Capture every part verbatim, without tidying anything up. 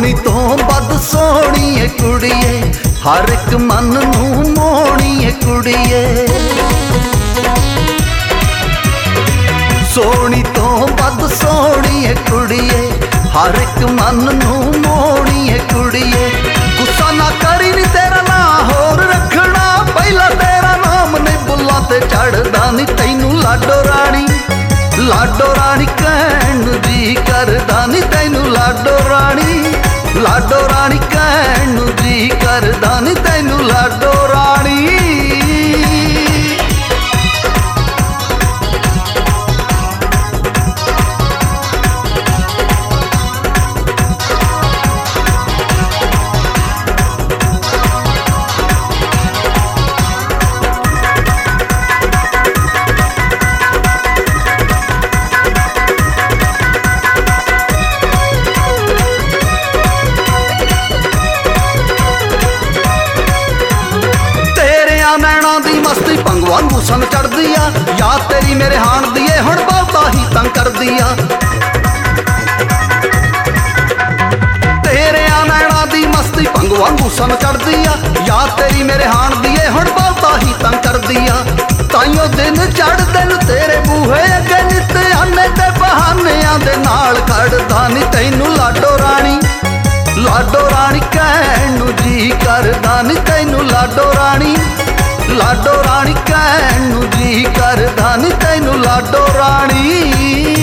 सोनी तो बद सोनी है कुड़िए, हर एक मन नू मोहनी है कुड़िए। सोनी तो बद सोनी है कुड़िए, हर एक मन नू मोहनी है कुड़िए। गुस्सा ना करी नी तेरा ना होर रखना, पहला तेरा नाम नहीं बुला ते चढ़दा नी तैनू लाडो रानी। लाडो रानी कहन जी करदा नी तैनू लाडो रानी। लाडो रानी कहन जी करदा नी तैनू लाडो रानी। नैना दी मस्ती पंग वांगू सन चढ़ दिया, याद तेरी मेरे हाण दिए हुण बहुता ही तंग कर दिया। तेरे आ नैना दी मस्ती पंग वांगू सन चढ़ दिया, याद तेरी मेरे हाण दिए हुण बहुता ही तंग कर दिया। ताइयों दिन चढ़ दिन तेरे बूहे अगे नित आने ते बहानियां दे नाल खड़दा नी तैनू लाडो रानी। लाडो रानी कहनू जी करदा नी तैनू लाडो रानी। लाडो रानी कहनू जी करदा नी तैनू लाडो रानी।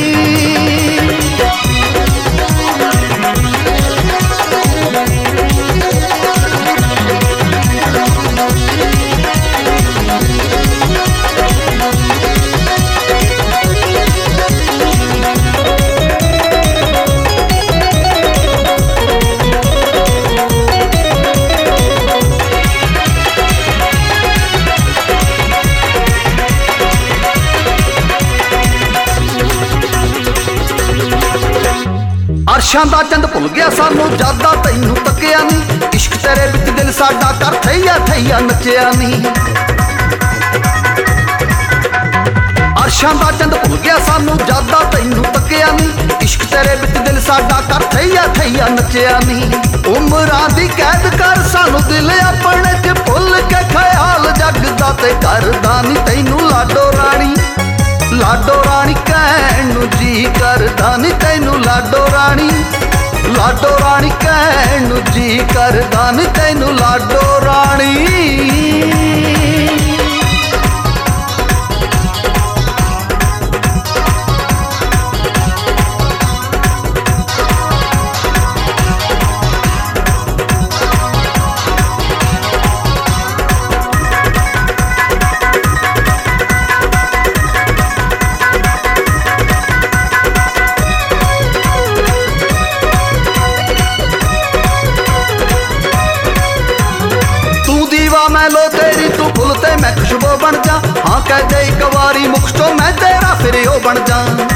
अरशां दा चंद भुल गया सानू जादा तैनू तकिया नी, इश्क तेरे विच दिल साडा कर थैया थैया नचिया नी। अरशां दा चंद भुल गया सानू जादा तैनू तकिया नी, इश्क तेरे विच दिल साडा कर थैया थैया नचिया नी। उमरां दी कैद कर सानू दिल अपने च भुल के ख्याल जगदा ते करदा नी तैनू लाडो रानी। लाडो रानी कहनू जी करदा नी तैनू लाडो रानी। लाडो रानी कहनू जी करदा नी तैनू लाडो रानी। मैं लो तेरी तू फुल ते मैं खुशबू बन जा, हाँ कह दे एक बारी मुख चो मैं तेरा फिर ओ बन जा।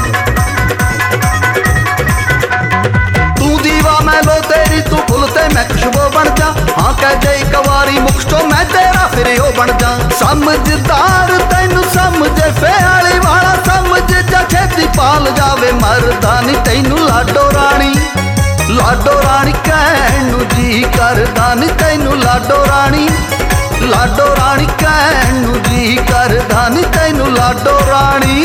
तू दीवा मैं लो तेरी तू फुल ते मैं खुशबू बन जा, हाँ कह दे एक बारी मुख चो मैं तेरा फिर ओ बन जा। समझदार तैनू समझे फेआली वाला समझ जा, छेती पाल जावे मरदा नी तैनू लाडो रानी। लाडो रानी कहनू जी करदा नी तैनू लाडो रानी। लाडो रानी कहनू जी करदा नी तैनू लाडो रानी।